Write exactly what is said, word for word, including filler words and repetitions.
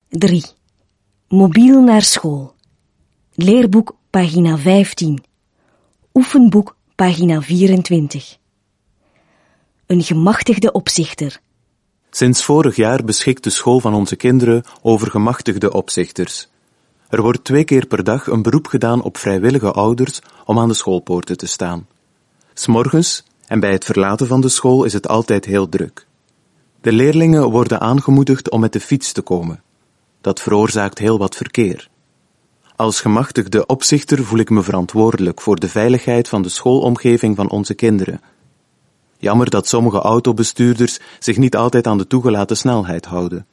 drie. Mobiel naar school. Leerboek, pagina vijftien. Oefenboek, pagina vierentwintig. Een gemachtigde opzichter. Sinds vorig jaar beschikt de school van onze kinderen over gemachtigde opzichters. Er wordt twee keer per dag een beroep gedaan op vrijwillige ouders om aan de schoolpoorten te staan. 'S Morgens en bij het verlaten van de school is het altijd heel druk. De leerlingen worden aangemoedigd om met de fiets te komen. Dat veroorzaakt heel wat verkeer. Als gemachtigde opzichter voel ik me verantwoordelijk voor de veiligheid van de schoolomgeving van onze kinderen. Jammer dat sommige autobestuurders zich niet altijd aan de toegelaten snelheid houden.